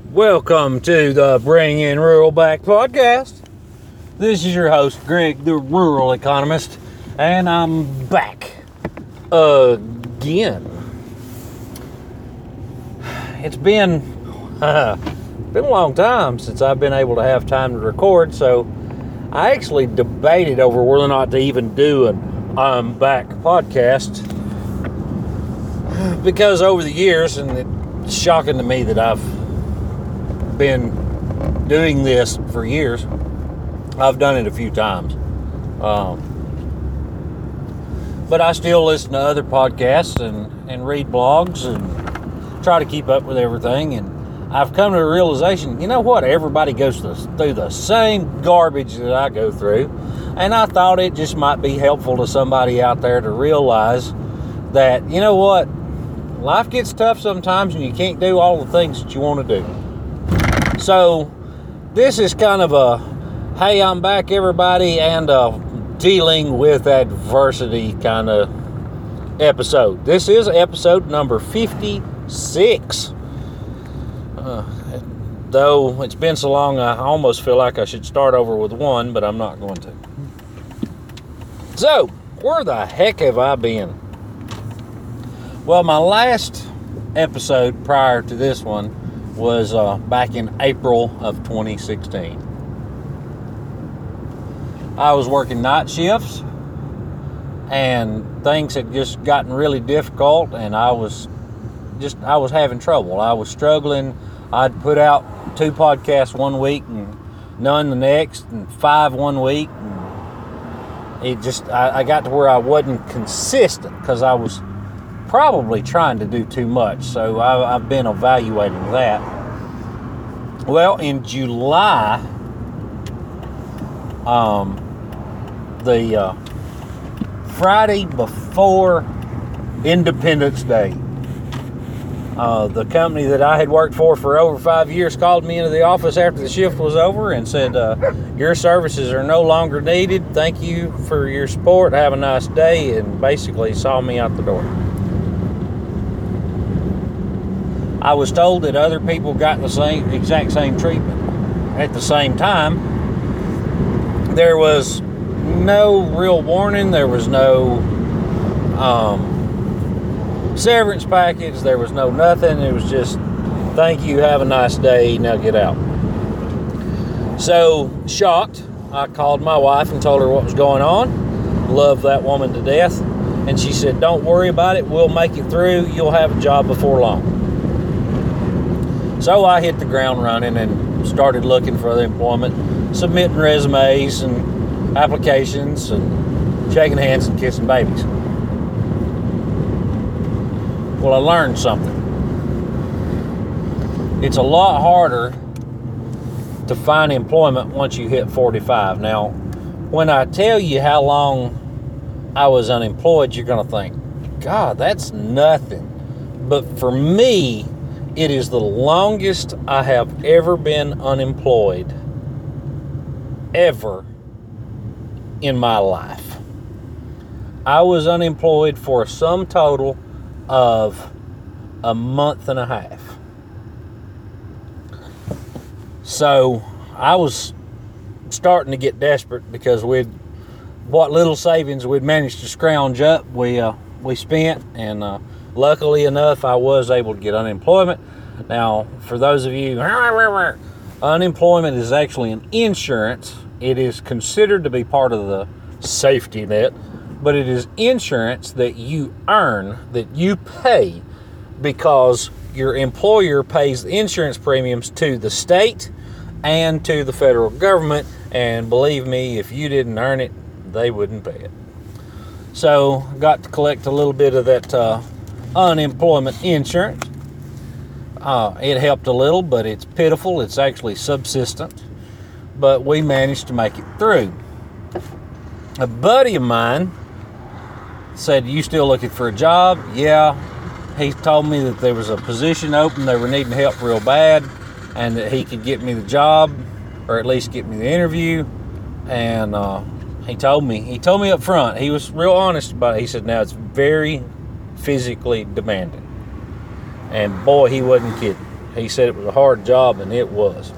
Welcome to the Bring In Rural Back podcast. This is your host, Greg, the rural economist, and I'm back again. It's been a long time since I've been able to have time to record, so I actually debated over whether or not to even do an I'm Back podcast, because over the years, and it's shocking to me that I've been doing this for years. I've done it a few times, but I still listen to other podcasts and read blogs and try to keep up with everything. And I've come to a realization, you know what, everybody goes through the same garbage that I go through, and I thought it just might be helpful to somebody out there to realize that, you know what, life gets tough sometimes and you can't do all the things that you want to do. So this is kind of a, hey, I'm back, everybody, and dealing with adversity kind of episode. This is episode number 56. Though it's been so long, I almost feel like I should start over with one, but I'm not going to. So, where the heck have I been? Well, my last episode prior to this one was back in April of 2016. I was working night shifts, and things had just gotten really difficult, and I was having trouble. I was struggling. I'd put out 2 podcasts one week and none the next, and 5 one week. And I got to where I wasn't consistent because I was probably trying to do too much. So I've been evaluating that. Well, in July, the Friday before Independence Day, the company that I had worked for over 5 years called me into the office after the shift was over and said, your services are no longer needed. Thank you for your support. Have a nice day. And basically saw me out the door. I was told that other people got the exact same treatment. At the same time, there was no real warning. There was no severance package. There was no nothing. It was just, thank you, have a nice day, now get out. So, shocked, I called my wife and told her what was going on. Love that woman to death. And she said, don't worry about it. We'll make it through. You'll have a job before long. So I hit the ground running and started looking for other employment, submitting resumes and applications and shaking hands and kissing babies. Well, I learned something. It's a lot harder to find employment once you hit 45. Now, when I tell you how long I was unemployed, you're going to think, God, that's nothing. But for me, it is the longest I have ever been unemployed, ever in my life. I was unemployed for a sum total of a month and a half. So I was starting to get desperate because what little savings we'd managed to scrounge up, we spent, and luckily enough, I was able to get unemployment. Now, for those of you, unemployment is actually an insurance. It is considered to be part of the safety net, but it is insurance that you earn, that you pay, because your employer pays the insurance premiums to the state and to the federal government. And believe me, if you didn't earn it, they wouldn't pay it. So, got to collect a little bit of that unemployment insurance. It helped a little, but it's pitiful. It's actually subsistent. But we managed to make it through. A buddy of mine said, you still looking for a job? Yeah. He told me that there was a position open. They were needing help real bad, and that he could get me the job, or at least get me the interview. And he told me up front, he was real honest about it. He said, now it's very physically demanding. And boy, he wasn't kidding. He said it was a hard job, and it was.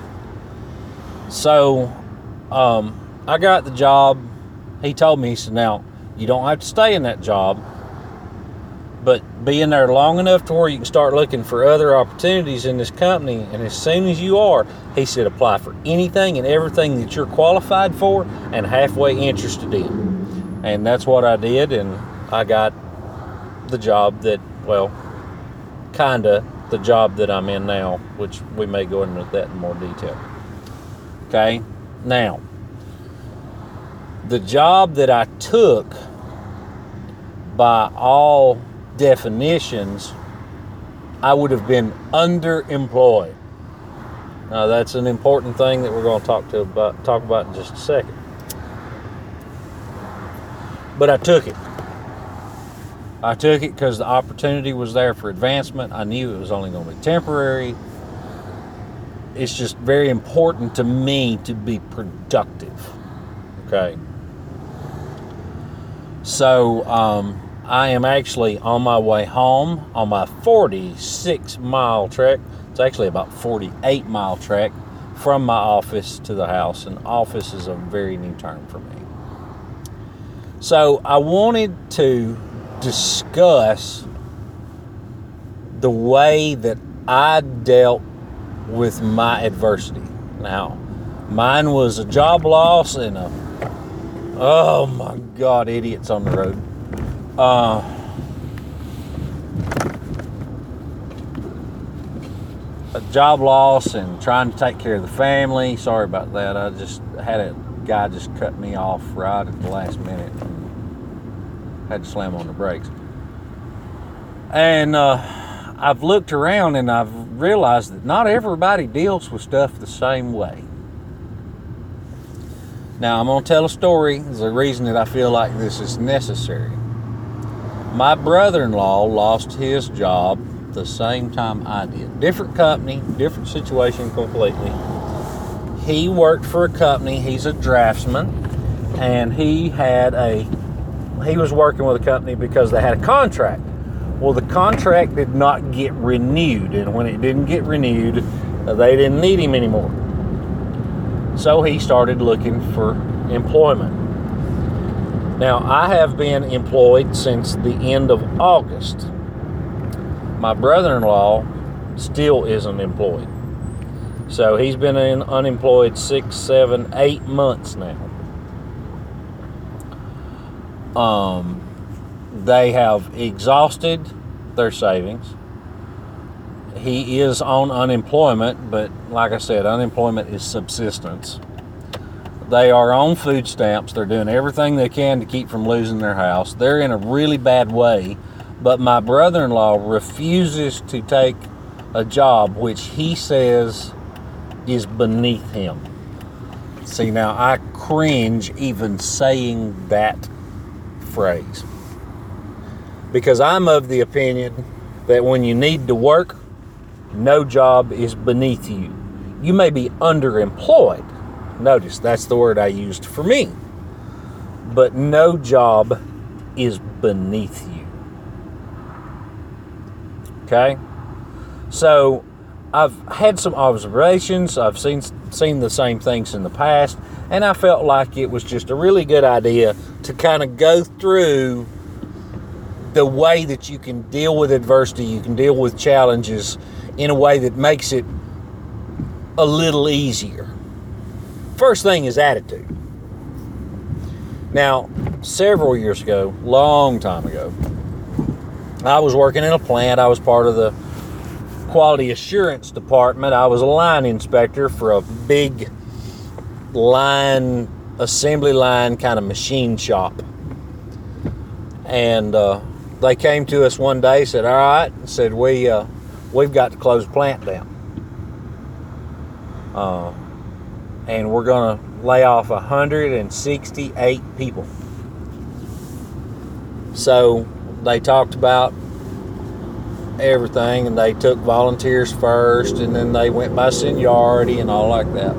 So I got the job. He told me, he said, now, you don't have to stay in that job, but be in there long enough to where you can start looking for other opportunities in this company. And as soon as you are, he said, apply for anything and everything that you're qualified for and halfway interested in. And that's what I did, and I got the job that, well, kinda the job that I'm in now, which we may go into that in more detail. Okay, now, the job that I took, by all definitions, I would have been underemployed. Now, that's an important thing that we're going to talk about in just a second. But I took it. I took it because the opportunity was there for advancement. I knew it was only going to be temporary. It's just very important to me to be productive. Okay. So, I am actually on my way home on my 46-mile trek. It's actually about 48-mile trek from my office to the house. And office is a very new term for me. So I wanted to discuss the way that I dealt with my adversity. Now, mine was a job loss and oh my God, idiots on the road. A job loss and trying to take care of the family. Sorry about that. I just had a guy just cut me off right at the last minute. Had to slam on the brakes. And I've looked around and I've realized that not everybody deals with stuff the same way. Now, I'm going to tell a story. There's a reason that I feel like this is necessary. My brother-in-law lost his job the same time I did. Different company, different situation completely. He worked for a company. He's a draftsman. And he was working with a company because they had a contract. Well, the contract did not get renewed. And when it didn't get renewed, they didn't need him anymore. So he started looking for employment. Now, I have been employed since the end of August. My brother-in-law still isn't employed. So he's been unemployed 6, 7, 8 months now. They have exhausted their savings. He is on unemployment, but like I said, unemployment is subsistence. They are on food stamps. They're doing everything they can to keep from losing their house. They're in a really bad way, but my brother-in-law refuses to take a job which he says is beneath him. See, now I cringe even saying that phrase, because I'm of the opinion that when you need to work, no job is beneath you. You may be underemployed. Notice that's the word I used for me. But no job is beneath you. Okay? So I've had some observations. I've seen the same things in the past, and I felt like it was just a really good idea to kind of go through the way that you can deal with adversity, you can deal with challenges in a way that makes it a little easier. First thing is attitude. Now, several years ago, long time ago, I was working in a plant. I was part of the quality assurance department. I was a line inspector for a big line, assembly line kind of machine shop. And they came to us one day, said, all right, said, we've got to close the plant down. And we're going to lay off 168 people. So they talked about everything, and they took volunteers first, and then they went by seniority and all like that.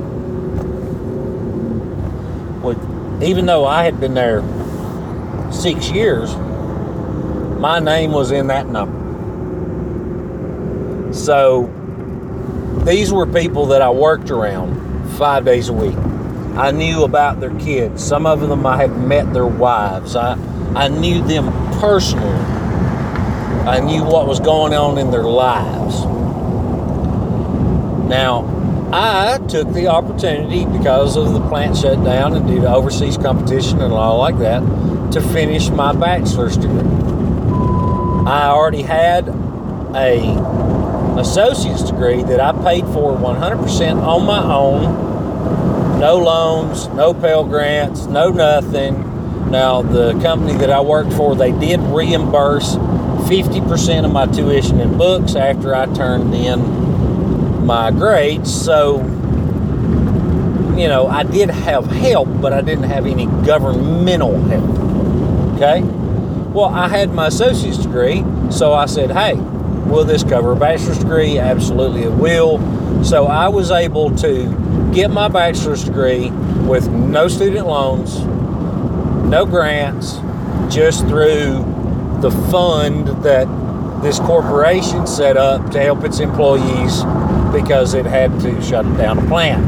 Well, even though I had been there 6 years, my name was in that number. So These were people that I worked around 5 days a week. I knew about their kids. Some of them I had met their wives. I knew them personally. I knew what was going on in their lives. Now, I took the opportunity, because of the plant shutdown and due to overseas competition and all like that, to finish my bachelor's degree. I already had a associate's degree that I paid for 100% on my own. No loans, no Pell Grants, no nothing. Now, the company that I worked for, they did reimburse 50% of my tuition and books after I turned in my grades. So, you know, I did have help, but I didn't have any governmental help. Okay? Well, I had my associate's degree, so I said, hey, will this cover a bachelor's degree? Absolutely it will. So I was able to get my bachelor's degree with no student loans, no grants, just through the fund that this corporation set up to help its employees because it had to shut down a plant.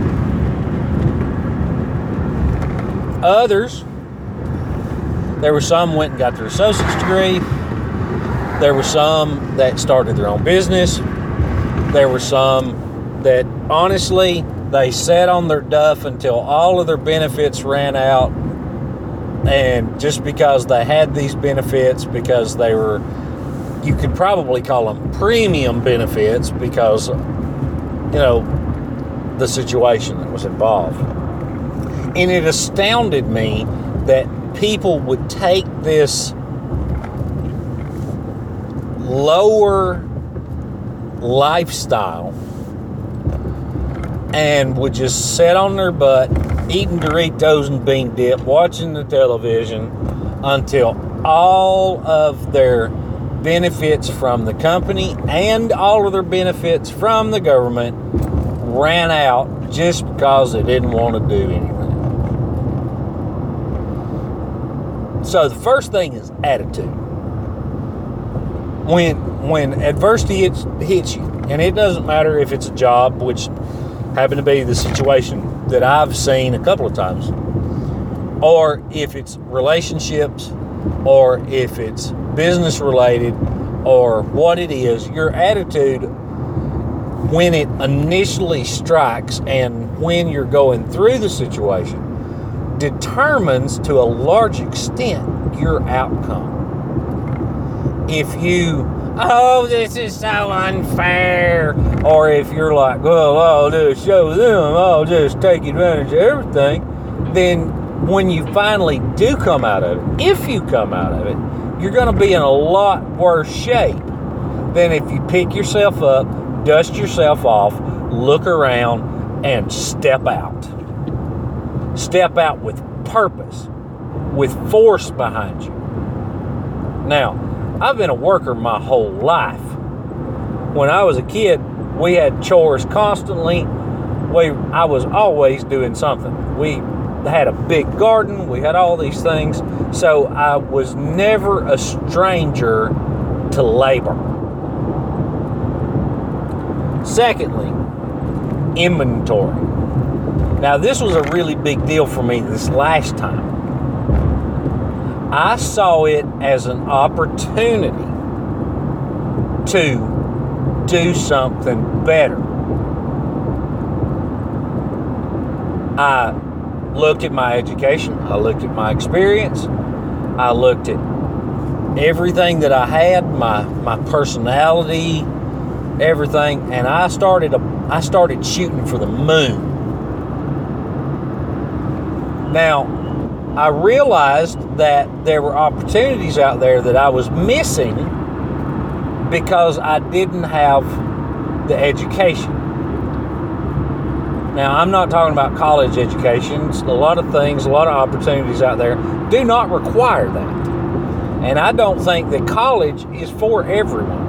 Others, there were some went and got their associate's degree. There were some that started their own business. There were some that, honestly, they sat on their duff until all of their benefits ran out. And just because they had these benefits, because they were, you could probably call them premium benefits, because, you know, the situation that was involved. And it astounded me that people would take this lower lifestyle and would just sit on their butt, eating Doritos and bean dip, watching the television until all of their benefits from the company and all of their benefits from the government ran out just because they didn't want to do anything. So the first thing is attitude. When adversity hits you, and it doesn't matter if it's a job, which happened to be the situation that I've seen a couple of times, or if it's relationships, or if it's business related, or what it is, your attitude when it initially strikes and when you're going through the situation determines to a large extent your outcome. If you, oh, this is so unfair, or if you're like, well, I'll just show them, I'll just take advantage of everything, then when you finally do come out of it, if you come out of it, you're going to be in a lot worse shape than if you pick yourself up, dust yourself off, look around, and step out. Step out with purpose, with force behind you. Now, I've been a worker my whole life. When I was a kid, we had chores constantly. I was always doing something. We had a big garden. We had all these things. So I was never a stranger to labor. Secondly, inventory. Now, this was a really big deal for me this last time. I saw it as an opportunity to do something better. I looked at my education. I looked at my experience. I looked at everything that I had, my personality, everything, and I started shooting for the moon. Now, I realized that there were opportunities out there that I was missing because I didn't have the education. Now, I'm not talking about college education. A lot of things, a lot of opportunities out there do not require that. And I don't think that college is for everyone.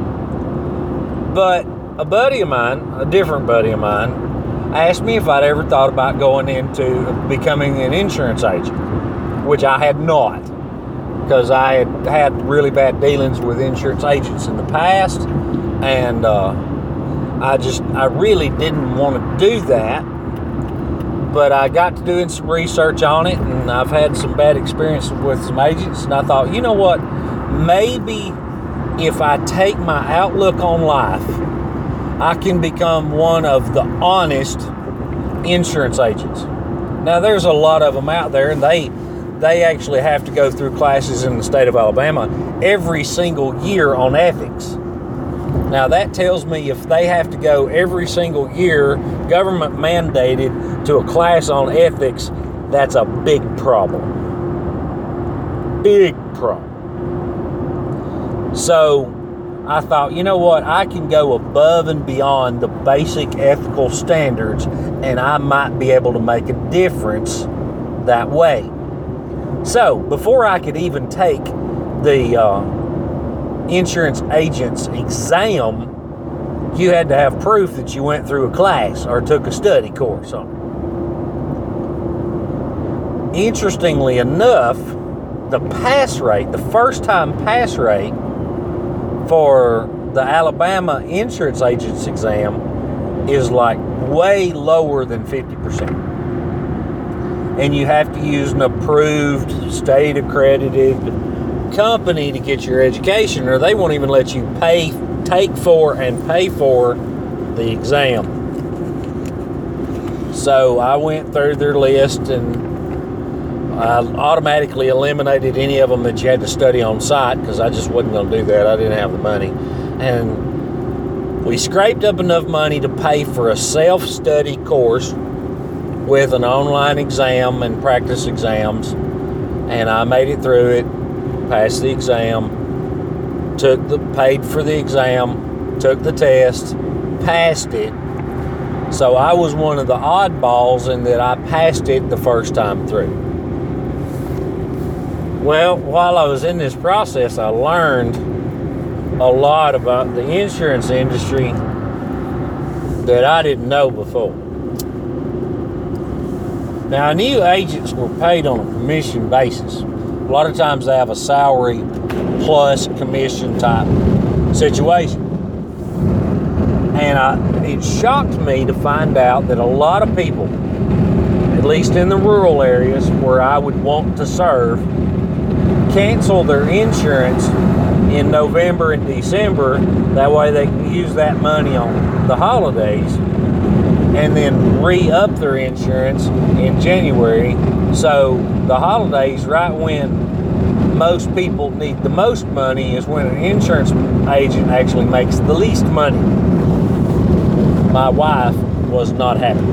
But a buddy of mine, a different buddy of mine, asked me if I'd ever thought about going into becoming an insurance agent, which I had not, because I had had really bad dealings with insurance agents in the past, and I really didn't want to do that. But I got to doing some research on it, and I've had some bad experience with some agents, and I thought, you know what, maybe if I take my outlook on life, I can become one of the honest insurance agents. Now, there's a lot of them out there, and they actually have to go through classes in the state of Alabama every single year on ethics. Now, that tells me if they have to go every single year, government mandated, to a class on ethics, that's a big problem. Big problem. So, I thought, you know what, I can go above and beyond the basic ethical standards, and I might be able to make a difference that way. So, before I could even take the insurance agent's exam, you had to have proof that you went through a class or took a study course on it. Interestingly enough, the pass rate, the first time pass rate for the Alabama insurance agent's exam is like way lower than 50%. And you have to use an approved, state accredited company to get your education, or they won't even let you take for and pay for the exam. So I went through their list, and I automatically eliminated any of them that you had to study on site, because I just wasn't going to do that. I didn't have the money. And we scraped up enough money to pay for a self-study course with an online exam and practice exams, and I made it through it. Passed the exam, paid for the exam, took the test, passed it. So I was one of the oddballs in that I passed it the first time through. Well, while I was in this process, I learned a lot about the insurance industry that I didn't know before. Now, I knew agents were paid on a commission basis. A lot of times they have a salary plus commission type situation. And it shocked me to find out that a lot of people, at least in the rural areas where I would want to serve, cancel their insurance in November and December. That way they can use that money on the holidays, and then re-up their insurance in January. So the holidays, right when most people need the most money, is when an insurance agent actually makes the least money. My wife was not happy.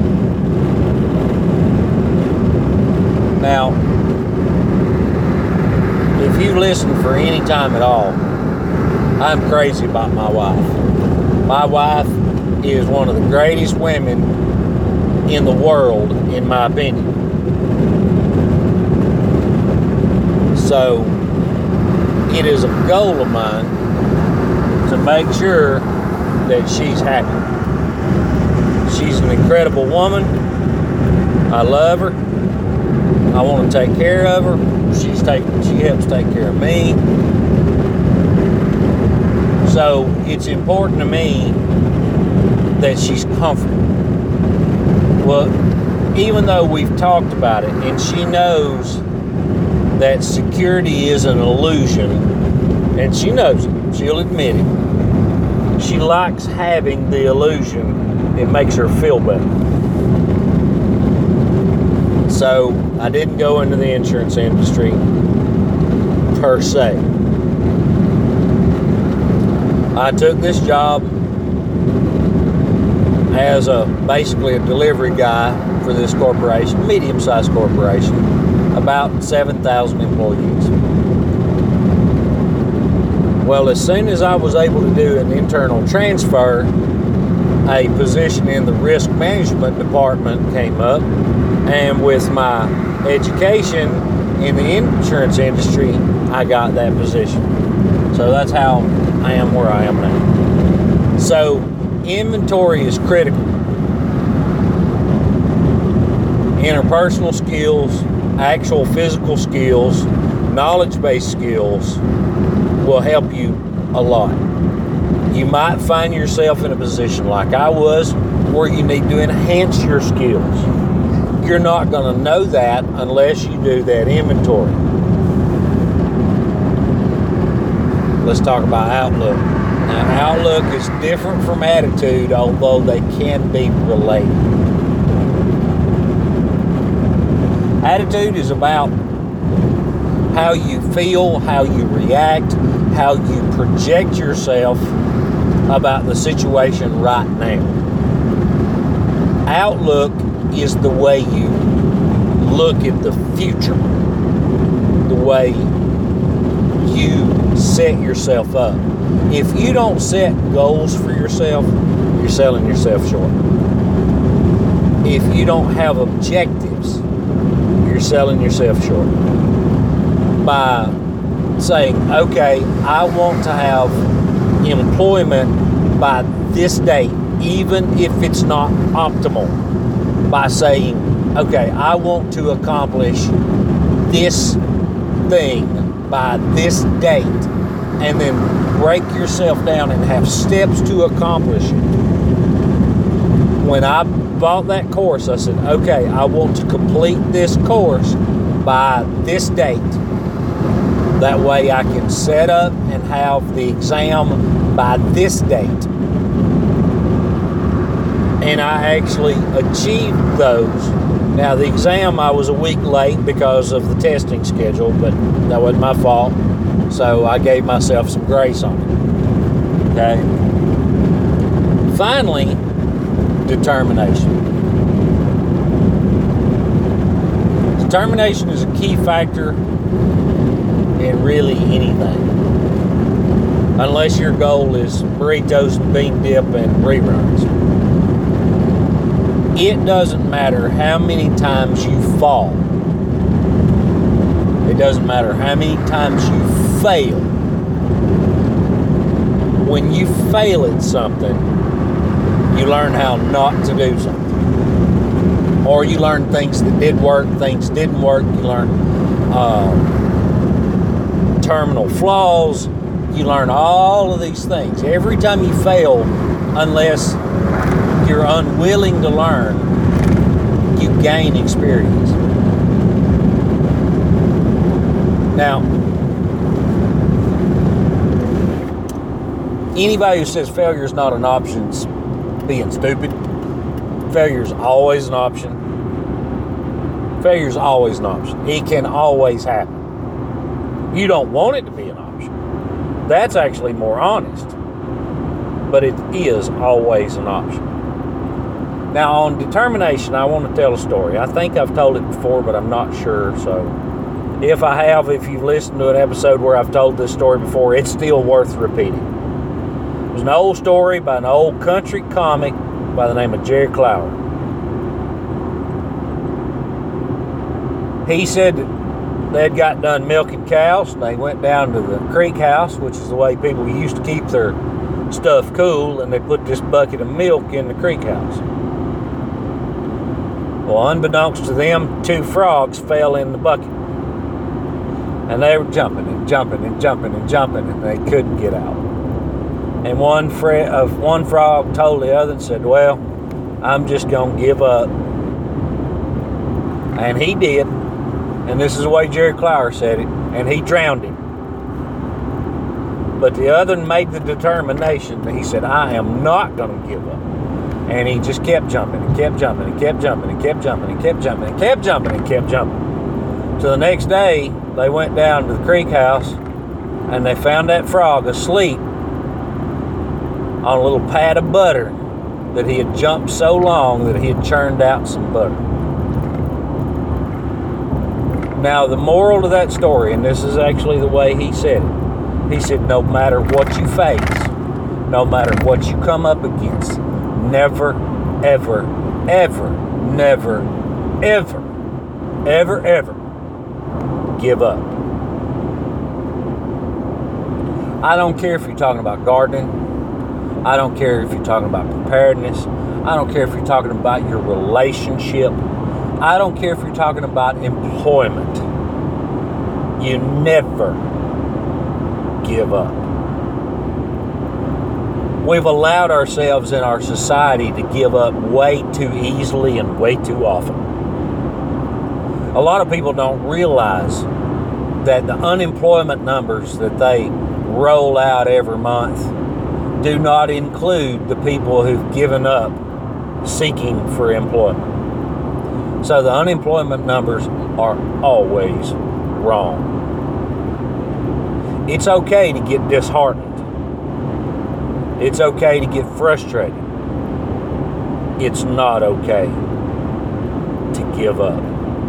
Now, if you listen for any time at all, I'm crazy about my wife. My wife is one of the greatest women in the world, in my opinion. So, it is a goal of mine to make sure that she's happy. She's an incredible woman. I love her. I want to take care of her. She helps take care of me. So it's important to me that she's comfortable. Well, even though we've talked about it, and she knows that security is an illusion, and she knows it, she'll admit it. She likes having the illusion. It makes her feel better. So I didn't go into the insurance industry per se. I took this job as basically a delivery guy for this corporation, medium-sized corporation, about 7,000 employees. Well, as soon as I was able to do an internal transfer, a position in the risk management department came up, and with my education in the insurance industry, I got that position. So that's how I am where I am now. So inventory is critical. Interpersonal skills, actual physical skills, knowledge-based skills will help you a lot. You might find yourself in a position like I was where you need to enhance your skills. You're not going to know that unless you do that inventory. Let's talk about outlook. Now, outlook is different from attitude, although they can be related. Attitude is about how you feel, how you react, how you project yourself about the situation right now. Outlook is the way you look at the future, the way you set yourself up. If you don't set goals for yourself, you're selling yourself short. If you don't have objectives, you're selling yourself short. By saying, okay, I want to have employment by this date, even if it's not optimal. By saying, okay, I want to accomplish this thing by this date, and then break yourself down and have steps to accomplish it. When I bought that course, I said, okay, I want to complete this course by this date. That way I can set up and have the exam by this date. And I actually achieved those. Now, the exam, I was a week late because of the testing schedule, but that wasn't my fault. So I gave myself some grace on it. Okay? Finally, determination. Determination is a key factor in really anything. Unless your goal is burritos and bean dip and reruns. It doesn't matter how many times you fall. It doesn't matter how many times you fail. When you fail at something, you learn how not to do something. Or you learn things that did work, things didn't work. You learn terminal flaws. You learn all of these things. Every time you fail, unless you're unwilling to learn, you gain experience. Now, anybody who says failure is not an option is being stupid. Failure is always an option. Failure is always an option. It can always happen. You don't want it to be an option. That's actually more honest. But it is always an option. Now, on determination, I want to tell a story. I think I've told it before, but I'm not sure. So, if I have, if you've listened to an episode where I've told this story before, it's still worth repeating. It was an old story by an old country comic by the name of Jerry Clower. He said that they had got done milking cows, and they went down to the creek house, which is the way people used to keep their stuff cool, and they put this bucket of milk in the creek house. Well, unbeknownst to them, 2 frogs fell in the bucket. And they were jumping and jumping and jumping and jumping, and they couldn't get out. And one frog told the other and said, well, I'm just going to give up. And he did. And this is the way Jerry Clower said it. And he drowned him. But the other made the determination that he said, I am not going to give up. And he just kept jumping and kept jumping and kept jumping and kept jumping and kept jumping and kept jumping and kept jumping. So the next day, they went down to the creek house and they found that frog asleep on a little pad of butter that he had jumped so long that he had churned out some butter. Now, the moral to that story, and this is actually the way he said it, he said, no matter what you face, no matter what you come up against, never, ever, ever, never, ever, ever, ever give up. I don't care if you're talking about gardening. I don't care if you're talking about preparedness. I don't care if you're talking about your relationship. I don't care if you're talking about employment. You never give up. We've allowed ourselves in our society to give up way too easily and way too often. A lot of people don't realize that the unemployment numbers that they roll out every month do not include the people who've given up seeking for employment. So the unemployment numbers are always wrong. It's okay to get disheartened. It's okay to get frustrated. It's not okay to give up.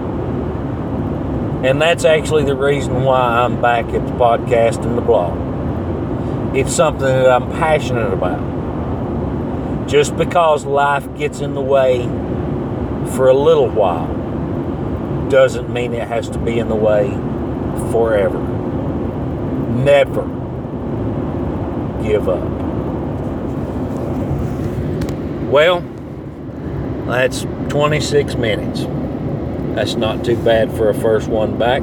And that's actually the reason why I'm back at the podcast and the blog. It's something that I'm passionate about. Just because life gets in the way for a little while doesn't mean it has to be in the way forever. Never give up. Well, that's 26 minutes. That's not too bad for a first one back.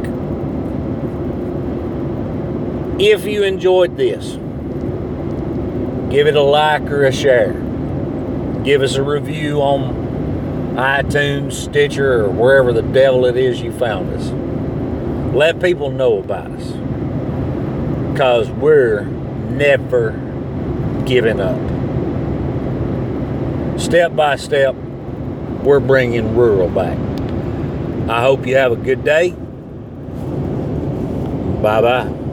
If you enjoyed this, give it a like or a share. Give us a review on iTunes, Stitcher, or wherever the devil it is you found us. Let people know about us. Because we're never giving up. Step by step, we're bringing rural back. I hope you have a good day. Bye-bye.